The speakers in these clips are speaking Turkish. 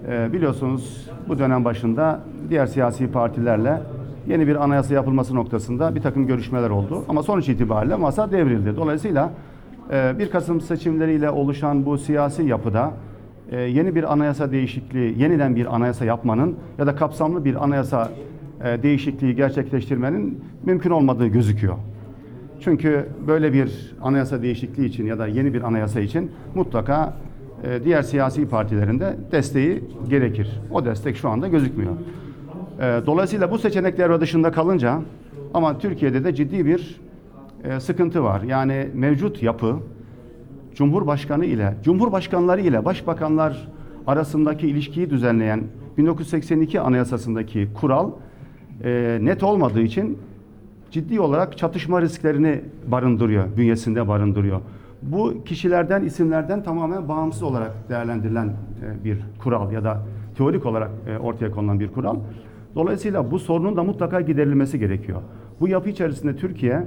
Biliyorsunuz bu dönem başında diğer siyasi partilerle yeni bir anayasa yapılması noktasında bir takım görüşmeler oldu. Ama sonuç itibariyle masa devrildi. Dolayısıyla 1 Kasım seçimleriyle oluşan bu siyasi yapıda yeni bir anayasa değişikliği, yeniden bir anayasa yapmanın ya da kapsamlı bir anayasa değişikliği gerçekleştirmenin mümkün olmadığı gözüküyor. Çünkü böyle bir anayasa değişikliği için ya da yeni bir anayasa için mutlaka diğer siyasi partilerin de desteği gerekir. O destek şu anda gözükmüyor. Dolayısıyla bu seçenekler dışında kalınca ama Türkiye'de de ciddi bir sıkıntı var. Yani mevcut yapı Cumhurbaşkanı ile, Cumhurbaşkanları ile Başbakanlar arasındaki ilişkiyi düzenleyen 1982 Anayasası'ndaki kural net olmadığı için ciddi olarak çatışma risklerini barındırıyor, bünyesinde barındırıyor. Bu kişilerden, isimlerden tamamen bağımsız olarak değerlendirilen bir kural ya da teorik olarak ortaya konulan bir kural. Dolayısıyla bu sorunun da mutlaka giderilmesi gerekiyor. Bu yapı içerisinde Türkiye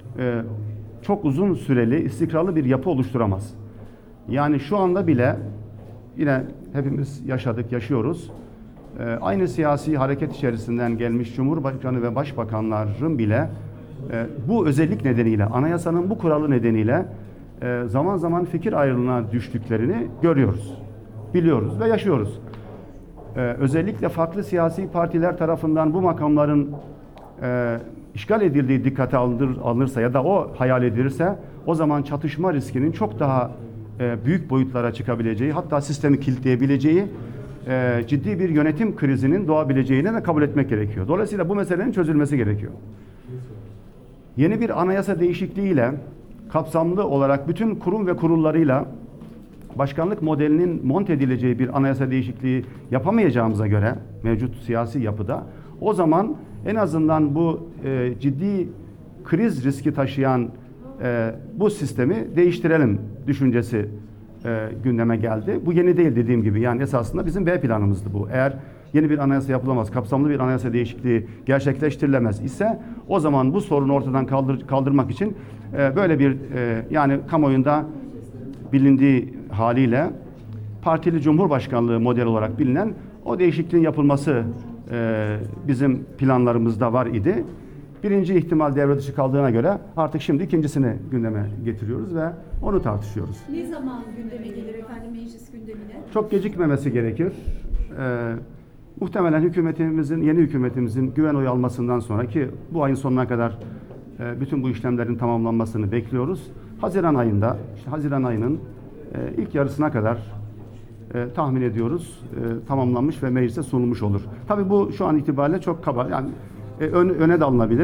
çok uzun süreli, istikrarlı bir yapı oluşturamaz. Yani şu anda bile yine hepimiz yaşadık, yaşıyoruz. Aynı siyasi hareket içerisinden gelmiş Cumhurbaşkanı ve Başbakanların bile bu özellik nedeniyle, anayasanın bu kuralı nedeniyle zaman zaman fikir ayrılığına düştüklerini görüyoruz, biliyoruz ve yaşıyoruz. Özellikle farklı siyasi partiler tarafından bu makamların işgal edildiği dikkate alınırsa ya da o hayal edilirse o zaman çatışma riskinin çok daha büyük boyutlara çıkabileceği, hatta sistemi kilitleyebileceği ciddi bir yönetim krizinin doğabileceğini de kabul etmek gerekiyor. Dolayısıyla bu meselenin çözülmesi gerekiyor. Yeni bir anayasa değişikliğiyle kapsamlı olarak bütün kurum ve kurullarıyla başkanlık modelinin monte edileceği bir anayasa değişikliği yapamayacağımıza göre mevcut siyasi yapıda o zaman en azından bu ciddi kriz riski taşıyan bu sistemi değiştirelim düşüncesi gündeme geldi. Bu yeni değil dediğim gibi. Yani esasında bizim B planımızdı bu. Eğer yeni bir anayasa yapılamaz, kapsamlı bir anayasa değişikliği gerçekleştirilemez ise o zaman bu sorunu ortadan kaldırmak için böyle bir yani kamuoyunda bilindiği haliyle partili cumhurbaşkanlığı model olarak bilinen o değişikliğin yapılması bizim planlarımızda var idi. Birinci ihtimal devre dışı kaldığına göre artık şimdi ikincisini gündeme getiriyoruz ve onu tartışıyoruz. Ne zaman gündeme gelir efendim meclis gündemine? Çok gecikmemesi gerekir. Muhtemelen yeni hükümetimizin güven oyu almasından sonra ki bu ayın sonuna kadar bütün bu işlemlerin tamamlanmasını bekliyoruz. Haziran ayında, Haziran ayının ilk yarısına kadar tahmin ediyoruz tamamlanmış ve meclise sunulmuş olur. Tabii bu şu an itibariyle çok kaba, yani öne de alınabilir,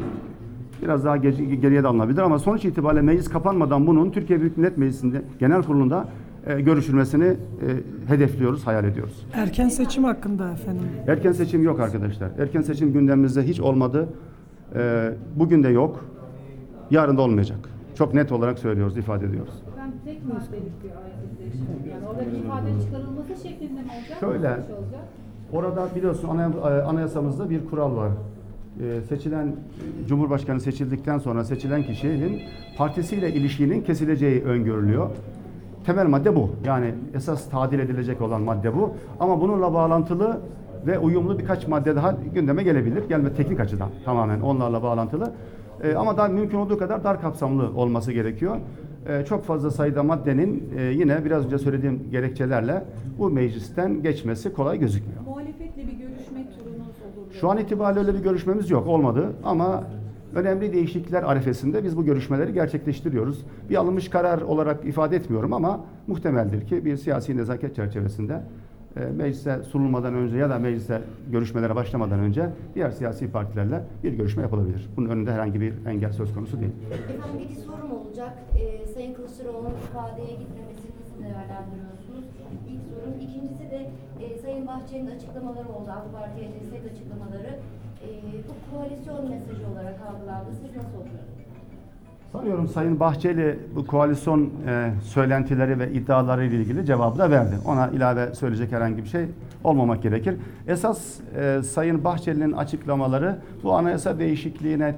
biraz daha geriye de alınabilir ama sonuç itibariyle meclis kapanmadan bunun Türkiye Büyük Millet Meclisi'nde genel kurulunda görüşülmesini hedefliyoruz, hayal ediyoruz. Erken seçim hakkında efendim? Erken seçim yok arkadaşlar. Erken seçim gündemimizde hiç olmadı. Bugün de yok. Yarın da olmayacak. Çok net olarak söylüyoruz, ifade ediyoruz. Ben tek maddelik bir ayrılıklaşım. Yani oradaki ifadenin çıkarılması şeklinde mi olacak? Şöyle, orada biliyorsun anayasamızda bir kural var. Seçilen Cumhurbaşkanı seçildikten sonra seçilen kişinin partisiyle ilişkinin kesileceği öngörülüyor. Temel madde bu. Yani esas tadil edilecek olan madde bu. Ama bununla bağlantılı ve uyumlu birkaç madde daha gündeme gelebilir. Teknik açıdan tamamen onlarla bağlantılı. Ama daha mümkün olduğu kadar dar kapsamlı olması gerekiyor. Çok fazla sayıda maddenin yine biraz önce söylediğim gerekçelerle bu meclisten geçmesi kolay gözükmüyor. Muhalefetle bir görüşme turunuz olur mu? Şu an itibariyle öyle bir görüşmemiz yok, olmadı ama önemli değişiklikler arifesinde biz bu görüşmeleri gerçekleştiriyoruz. Bir alınmış karar olarak ifade etmiyorum ama muhtemeldir ki bir siyasi nezaket çerçevesinde meclise sunulmadan önce ya da meclise görüşmelere başlamadan önce diğer siyasi partilerle bir görüşme yapılabilir. Bunun önünde herhangi bir engel söz konusu değil. Efendim bir sorum olacak. Sayın Kılıçdaroğlu'nun ifadeye gitmemesini nasıl değerlendiriyorsunuz? İlk sorum. İkincisi de Sayın Bahçeli'nin açıklamaları oldu. AK Parti'ye destek açıklamaları. Bu koalisyon mesajı olarak algılandı. Siz nasıl okuyorsunuz? Sanıyorum Sayın Bahçeli bu koalisyon söylentileri ve iddiaları ile ilgili cevabı da verdi. Ona ilave söyleyecek herhangi bir şey olmamak gerekir. Esas Sayın Bahçeli'nin açıklamaları bu anayasa değişikliğine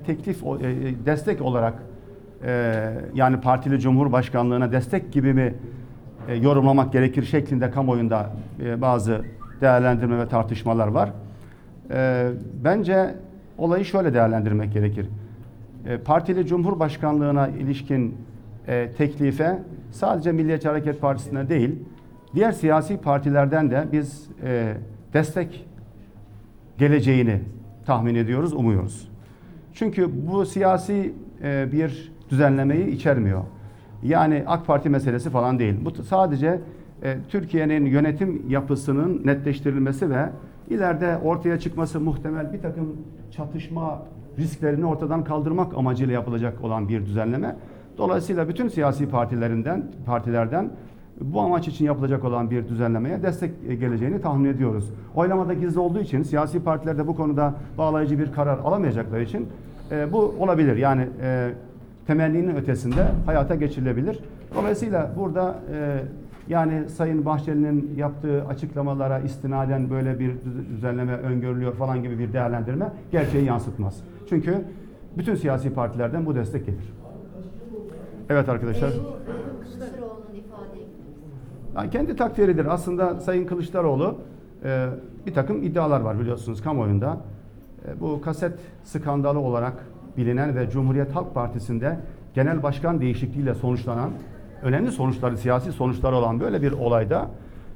destek olarak yani partili cumhurbaşkanlığına destek gibi mi yorumlamak gerekir şeklinde kamuoyunda bazı değerlendirme ve tartışmalar var. Bence olayı şöyle değerlendirmek gerekir. Partili Cumhurbaşkanlığına ilişkin teklife sadece Milliyetçi Hareket Partisi'ne değil, diğer siyasi partilerden de biz destek geleceğini tahmin ediyoruz, umuyoruz. Çünkü bu siyasi bir düzenlemeyi içermiyor. Yani AK Parti meselesi falan değil. Bu sadece Türkiye'nin yönetim yapısının netleştirilmesi ve ileride ortaya çıkması muhtemel bir takım çatışma risklerini ortadan kaldırmak amacıyla yapılacak olan bir düzenleme. Dolayısıyla bütün siyasi partilerden bu amaç için yapılacak olan bir düzenlemeye destek geleceğini tahmin ediyoruz. Oylamada gizli olduğu için siyasi partiler de bu konuda bağlayıcı bir karar alamayacakları için bu olabilir. Yani temenninin ötesinde hayata geçirilebilir. Dolayısıyla burada yani Sayın Bahçeli'nin yaptığı açıklamalara istinaden böyle bir düzenleme öngörülüyor falan gibi bir değerlendirme gerçeği yansıtmaz. Çünkü bütün siyasi partilerden bu destek gelir. Evet arkadaşlar. Bu Kılıçdaroğlu'nun ifade etmesi. Yani kendi takdiridir. Aslında Sayın Kılıçdaroğlu bir takım iddialar var biliyorsunuz kamuoyunda. Bu kaset skandalı olarak bilinen ve Cumhuriyet Halk Partisi'nde genel başkan değişikliğiyle sonuçlanan önemli sonuçları, siyasi sonuçları olan böyle bir olayda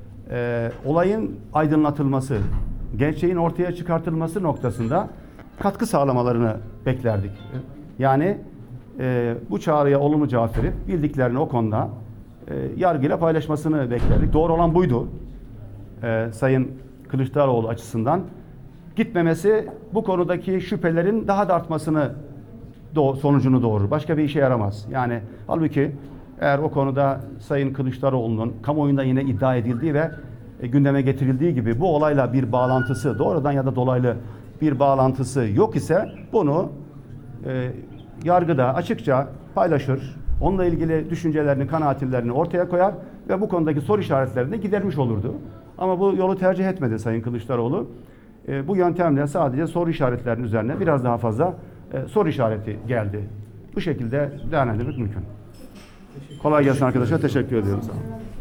olayın aydınlatılması, gerçeğin ortaya çıkartılması noktasında katkı sağlamalarını beklerdik. Yani bu çağrıya olumlu cevap verip bildiklerini o konuda yargıyla paylaşmasını beklerdik. Doğru olan buydu. Sayın Kılıçdaroğlu açısından gitmemesi bu konudaki şüphelerin daha da artmasını sonucunu doğurur. Başka bir işe yaramaz. Yani halbuki eğer o konuda Sayın Kılıçdaroğlu'nun kamuoyunda yine iddia edildiği ve gündeme getirildiği gibi bu olayla bir bağlantısı, doğrudan ya da dolaylı bir bağlantısı yok ise bunu yargıda açıkça paylaşır. Onunla ilgili düşüncelerini, kanaatlerini ortaya koyar ve bu konudaki soru işaretlerini gidermiş olurdu. Ama bu yolu tercih etmedi Sayın Kılıçdaroğlu. Bu yöntemle sadece soru işaretlerinin üzerine biraz daha fazla soru işareti geldi. Bu şekilde değerlendirmek mümkün. Kolay gelsin arkadaşlar. Teşekkür ediyorum. Sağ olun.